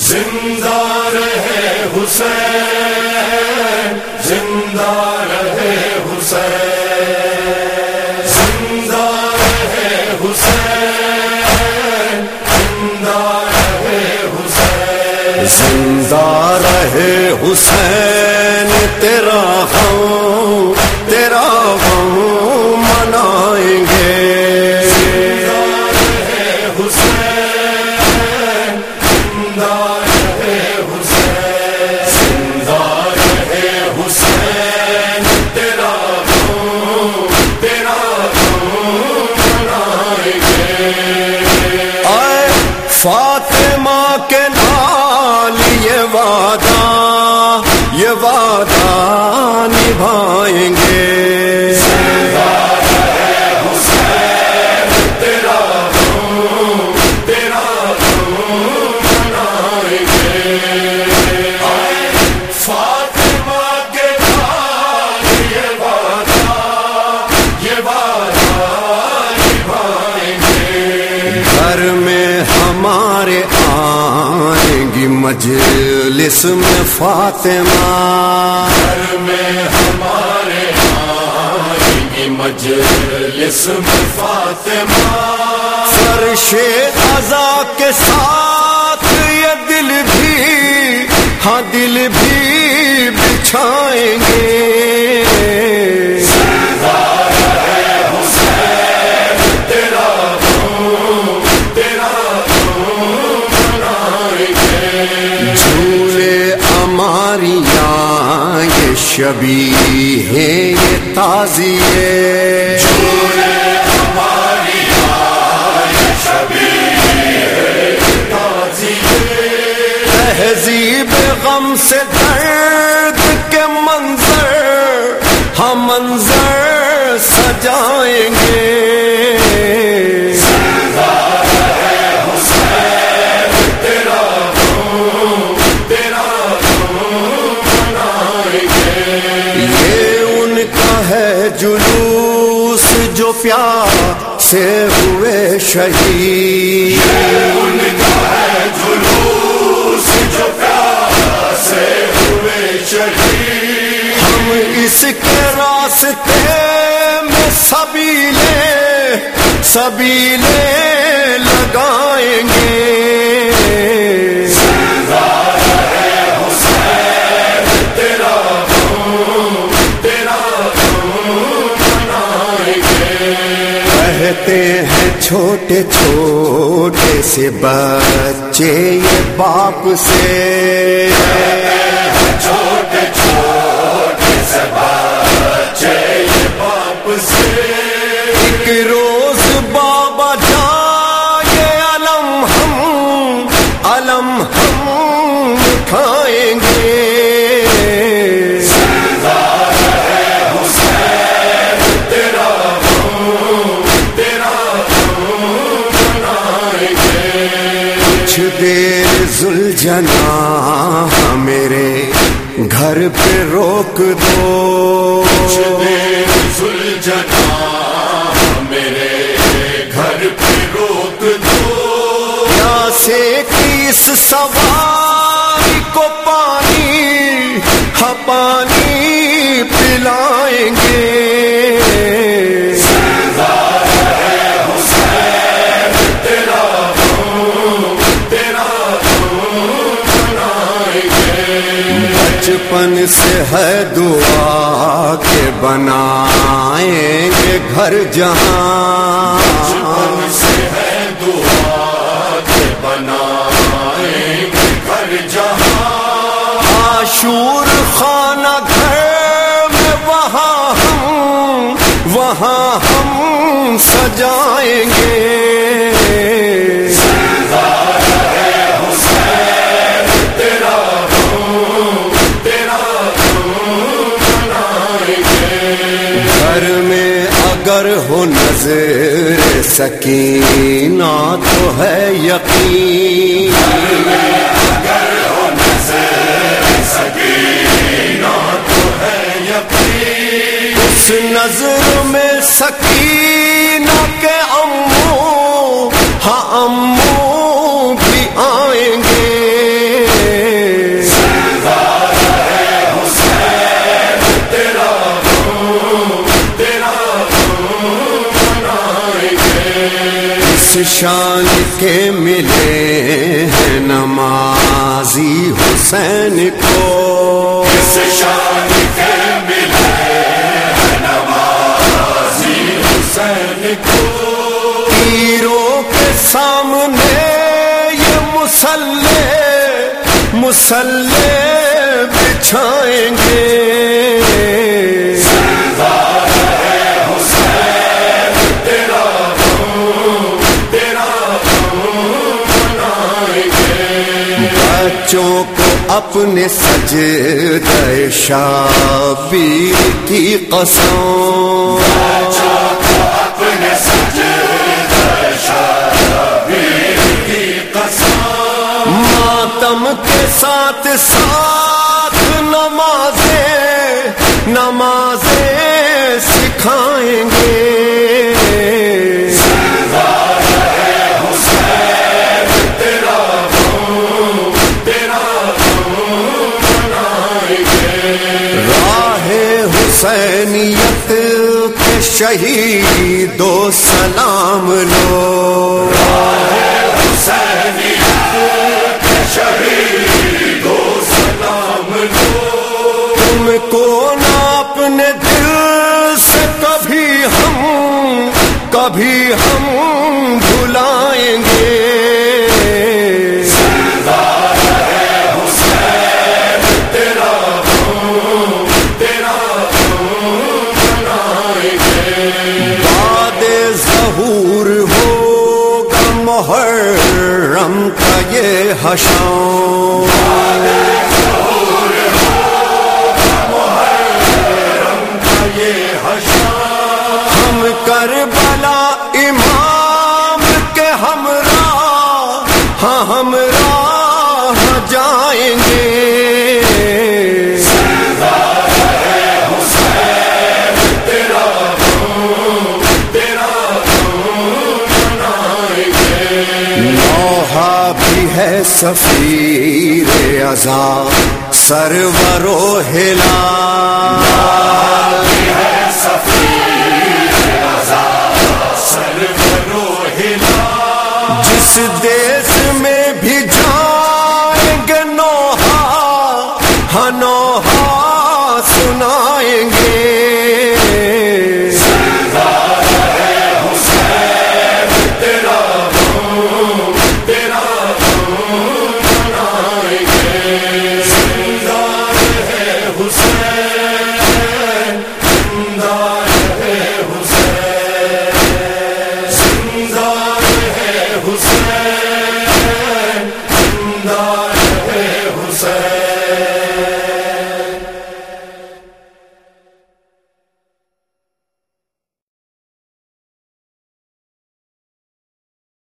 زندہ رہے حسین، زندہ رہے حسین، زندہ رہے حسین، زندہ رہے حسین، زندہ رہے حسین، تیرا غم منائیں گے۔ زندہ رہے حسین، زندہ رہے حسین، زندہ رہے حسین، تیرا غم منائیں گے۔ اے فاطمہ کے نال یہ وعدہ نبھائیں گے۔ گھر میں ہمارے آئیں گی مجلس میں فاطمہ، گھر میں ہمارے آئیں گی مجلس میں فاطمہ، فرش عزا کے ساتھ یہ دل بھی بچھائیں گے۔ شبیہ یہ تازیے، ہماری شبیہ تازیے، تہذیب غم سے درد کے منظر سجائیں گے۔ جلوس جو پیار سے ہوئے شہید، ان کا ہے جلوس جو پیار سے ہوئے شہید، ہم اس کے راستے میں سبیلے لگائیں گے۔ کہتے ہیں چھوٹے چھوٹے سے بچے یہ باپ سے، چھوٹے چھوٹے سے بچے یہ باپ سے، ایک روز بابا جائے علم ہم اٹھائیں گے۔ دیر ذوالجنا میرے گھر پہ روک دو، دیر ذوالجنا میرے گھر پہ روک دو، پیاسے کی اس سواری کو پانی پلائیں گے۔ بچپن سے ہے دعا کہ بنائیں گے گھر جہاں، بچپن سے ہے دعا کہ بنائیں گے گھر جہاں، عاشور خانہ گھر میں وہاں ہم سجائیں گے۔ گھر میں اگر ہو نظر سکینہ تو ہے یقین، اگر ہو نظر سکینہ تو ہے یقین، اس نظر میں سکینہ کے امو بھی آئیں گے۔ شان کے ملے ہیں نمازی حسین کو، کس شان کے ملے ہیں نمازی حسین کو، تیروں کے سامنے یہ مسلح بچھائیں گے، سردار ہے حسین تیرا بنائیں گے، بچوں کو اپنے سجدہ شابیر کی قسم، اپنے سجدہ شابیر کی قسم، ماتم کے ساتھ ساتھ نمازیں سکھائیں گے، سردار ہے حسین تیرا بنائیں گے، راہ حسینیت کے شہید و سلام لو، حسینیت کے شہید و سلام لو، تم کو نہ اپنے دل سے کبھی ہم بھلائیں گے، سردار ہے حسین تیرا بنائیں گے، بعد ظہور ہوگا محرم کا یہ حشام، ہم کربلا امام کے ہمراہ جائیں گے، سردار ہے حسین تیرا بنائیں گے، نوحہ بھی ہے سفیر عزا سرور و ہلال، سفیر رضا سرور و ہلال، جس دے